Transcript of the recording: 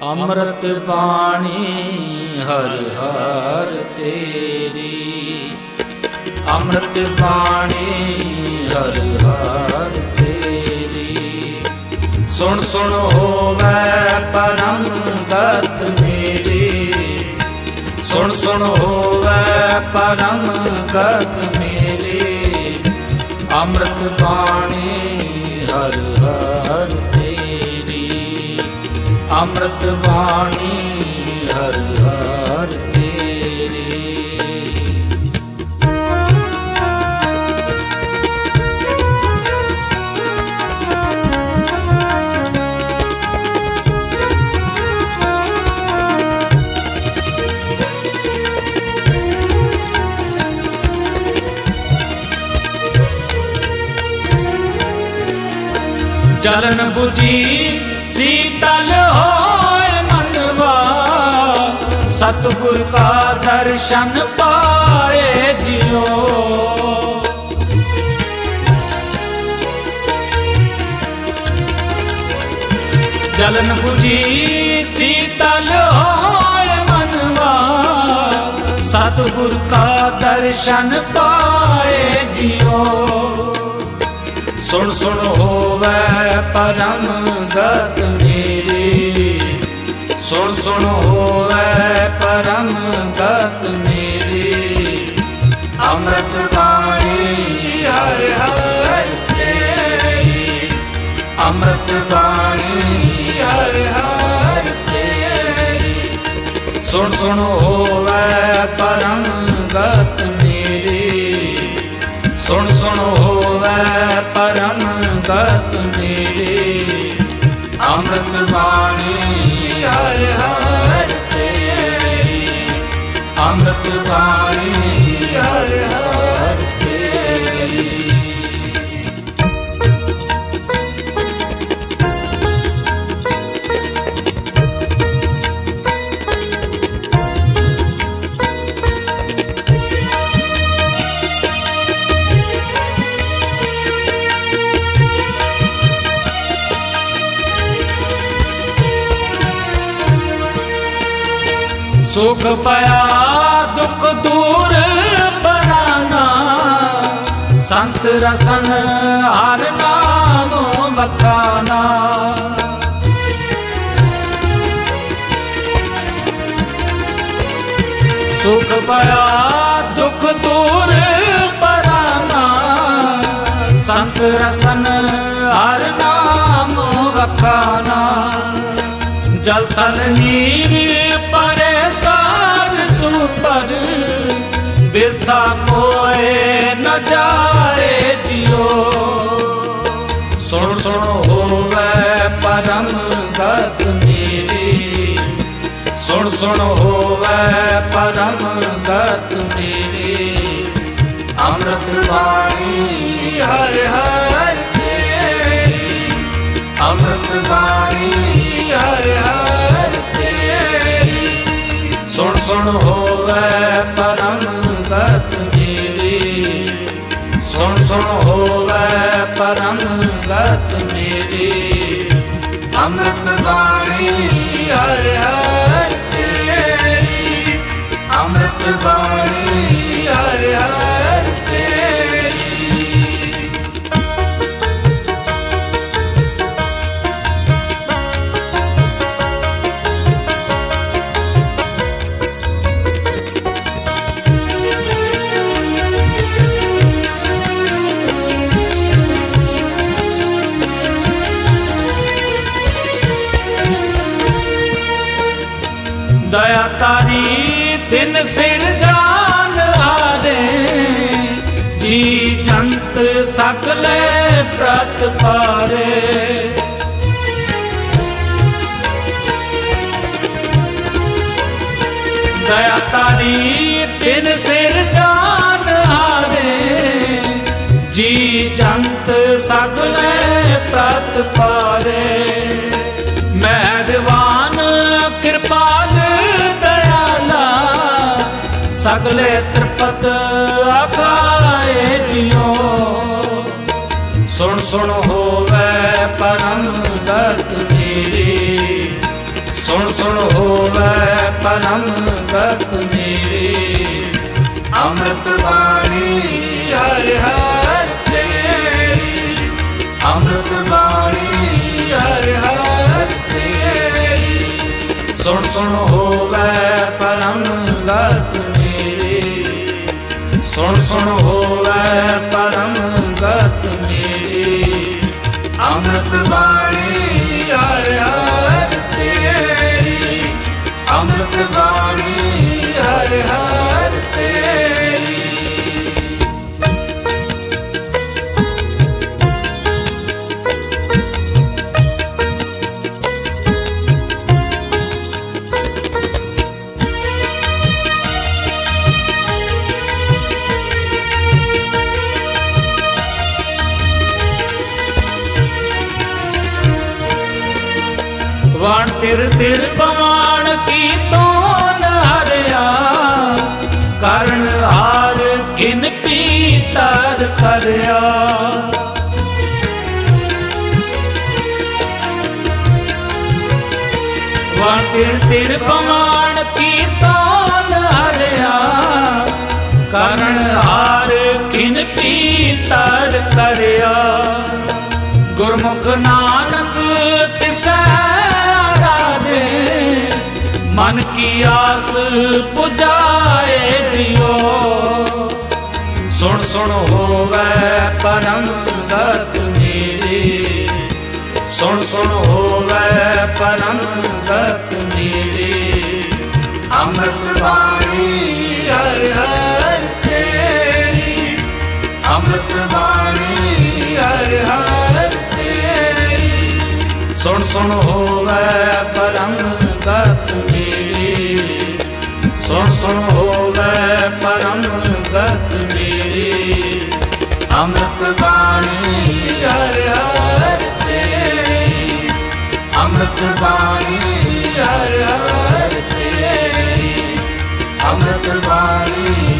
ਅੰਮ੍ਰਿਤ ਬਾਣੀ ਹਰ ਹਰ ਤੇਰੀ, ਅੰਮ੍ਰਿਤ ਬਾਣੀ ਹਰ ਹਰ ਤੇਰੀ। ਸੁਣ ਸੁਣ ਹੋਵੈ ਪਰਮ ਗਤ ਮੇਰੀ, ਸੁਣ ਸੁਣ ਹੋਵੈ ਪਰਮ ਗਤ ਮੇਰੀ। ਅੰਮ੍ਰਿਤ ਬਾਣੀ ਹਰ ਹਰ ਤੇਰੀ, ਅੰਮ੍ਰਿਤ ਬਾਣੀ ਹਰ ਹਰ ਤੇਰੀ। ਜਲਨ 부ਜੀ ਸੀਤਲ ਹੋਏ ਮਨਵਾ, ਸਤਿਗੁਰ ਕਾ ਦਰਸ਼ਨ ਪਾਏ ਜਿਉ। ਜਲਨ 부ਜੀ ਸੀਤਲ ਹੋਏ ਮਨਵਾ, ਸਤਿਗੁਰ ਕਾ ਦਰਸ਼ਨ ਪਾਏ ਜਿਉ। ਸੁਣ ਸੁਣ ਹੋਵੈ ਪਰਮ ਗਤ ਮੇਰੀ, ਸੁਣ ਸੁਣ ਹੋਵੈ ਪਰਮ ਗਤ ਮੇਰੀ। ਅੰਮ੍ਰਿਤ ਬਾਣੀ ਹਰ ਹਰ ਤੇਰੀ, ਅੰਮ੍ਰਿਤ ਬਾਣੀ ਹਰ ਹਰ ਤੇਰੀ। ਸੁਣ ਸੁਣ ਹੋਵੈ ਪਰਮ ਗਤ ਮੇਰੀ, ਸੁਣ ਸੁਣ ਹੋਵੈ ਪਰਮ ਗਤ ਮੇਰੀ। ਅੰਮ੍ਰਿਤ ਬਾਣੀ ਹਰ ਹਰ ਤੇਰੀ, ਅੰਮ੍ਰਿਤ ਬਾਣੀ ਹਰ ਹਰ ਤੇਰੀ। ਸੁਖ ਪਿਆ ਦੁਖ ਦੂਰ ਬਨਾਨਾ, ਸੰਤ ਰਸਨ ਹਰ ਨਾਮ ਵਖਾਨਾ। ਸੁਖ ਪਿਆ ਦੁਖ ਦੂਰ ਬਨਾਨਾ, ਸੰਤ ਰਸਨ ਹਰ ਨਾਮ ਵਖਾਨਾ। ਜਲ ਥਲ ਨੀਰ ਪਰੇ ਸਾਰ ਸੁਪਰ, ਬਿਰਥਾ ਕੋਏ ਨ ਜਾਏ ਜਿਉ। ਸੁਣ ਸੁਣ ਹੋਵੈ ਪਰਮ ਗਤ ਮੇਰੀ, ਸੁਣ ਸੁਣ ਹੋਵੈ ਪਰਮ ਗਤ ਮੇਰੀ। ਅੰਮ੍ਰਿਤ ਬਾਣੀ ਹਰ ਹਰ ਤੇਰੀ, ਅੰਮ੍ਰਿਤ ਬਾਣੀ ਹਰ ਹਰ ਤੇਰੀ। ਸੁਣ ਸੁਣ ਹੋਵੈ ਪਰਮ ਗਤ ਮੇਰੀ, ਸੁਣ ਸੁਣ ਹੋਵੈ ਪਰਮ ਗਤ ਮੇਰੀ। ਅੰਮ੍ਰਿਤ ਬਾਣੀ ਹਰ ਹਰ ਤੇਰੀ, ਅੰਮ੍ਰਿਤ ਬਾਣੀ ਹਰ ਹਰ ਤੇਰੀ। ਦਇਆ ਤਾਰੀ ਦਿਨ ਸਿਰ ਜਾਨ ਆਰੇ, ਜੀ ਜੰਤ ਸਗਲੇ ਪ੍ਰਤ ਪਾਰੇ। ਦਇਆ ਤਾਰੀ ਦਿਨ ਸਿਰ ਜਾਨ ਆਰੇ, ਜੀ ਜੰਤ ਸਗਲੇ ਪ੍ਰਤ ਪਾਰੇ। ਮਿਹਰਬਾਨ ਕਿਰਪਾਲ ਦਇਆਲਾ, ਸਗਲੇ ਤ੍ਰਿਪਤ ਆਖਾਏ ਜਿਉ। ਸੁਣ ਸੁਣ ਹੋਵੈ ਪਰਮ ਗਤ ਮੇਰੀ, ਸੁਣ परम गत मेरी। अमृत वाणी हर हर तेरी, अमृत वाणी हर हर तेरी। सुन सुन होवे परम गत मेरी, सुन सुन होवे परम गत मेरी। अमृत वाणी हर हर तेरी, अमृत वाणी हर हर तेरी। वण तिर तिर पवान की तोन हरिया, करण हार किन पीतर खरिया। वण तिर तिर पवान की तोन हरिया, करण हार किन पीतर खरिया। गुरमुख नानक तिसै मन की आस पुजाए जियो। सुन सुन होवे परम गत मेरी, सुन सुन होवे परम गत मेरी। अमृत वाणी हर हर तेरी, अमृत वाणी हर हर तेरी। सुन सुन होवे परम गत मेरी, सुन सुन होवे परम गत मेरी। अमृत वाणी हर हर तेरी, अमृत वाणी हर हर तेरी, अमृत वाणी